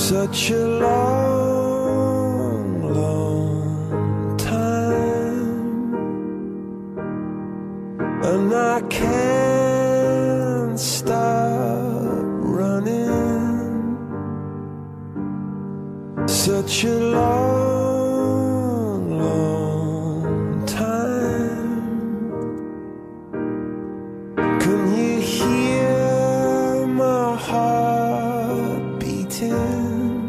Such a long, long time, and I can't stop running. Such a long, long time. Can you hear my heart beating?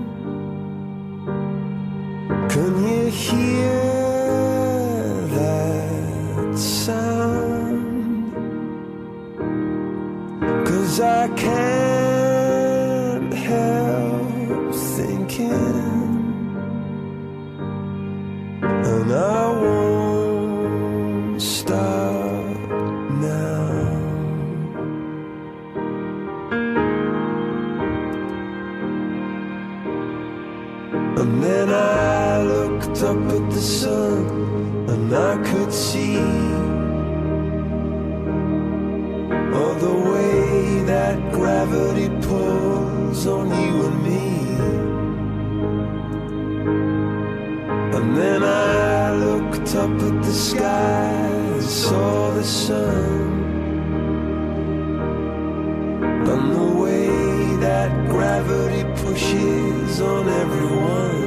Can you hear that sound? 'Cause I can't help thinking, and I won't stop now. And then I looked up at the sun, and I could see all the way that gravity pulls on you and me. And then I looked up at the sky and saw the sun, and the way that gravity pushes on everyone,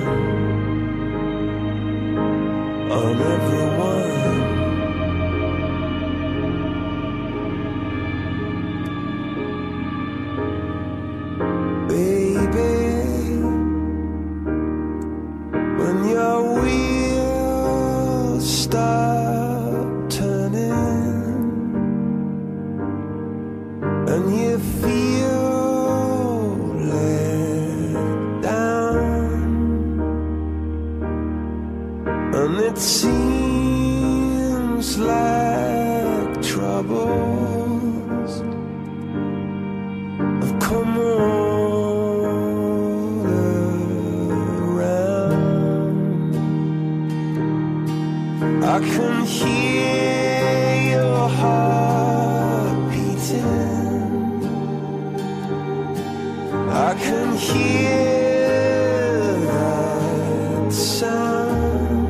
on everyone. Baby, when your wheels start turning and you feel and it seems like troubles have come all around. I can hear your heart beating. I can hear that sound,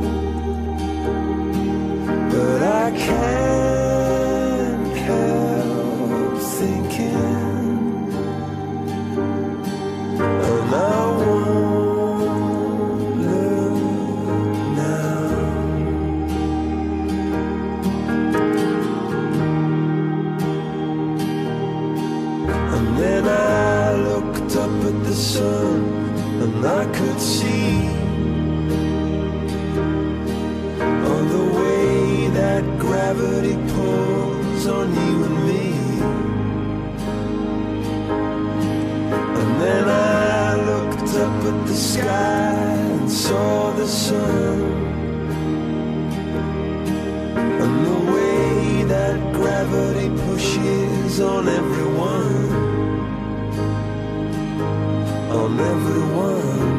but I can't help thinking, and I won't look now. And then I looked up at the sun, and I could see all the way that gravity pulls on you and me. And then I looked up at the sky and saw the sun, and the way that gravity pushes on everyone, on everyone.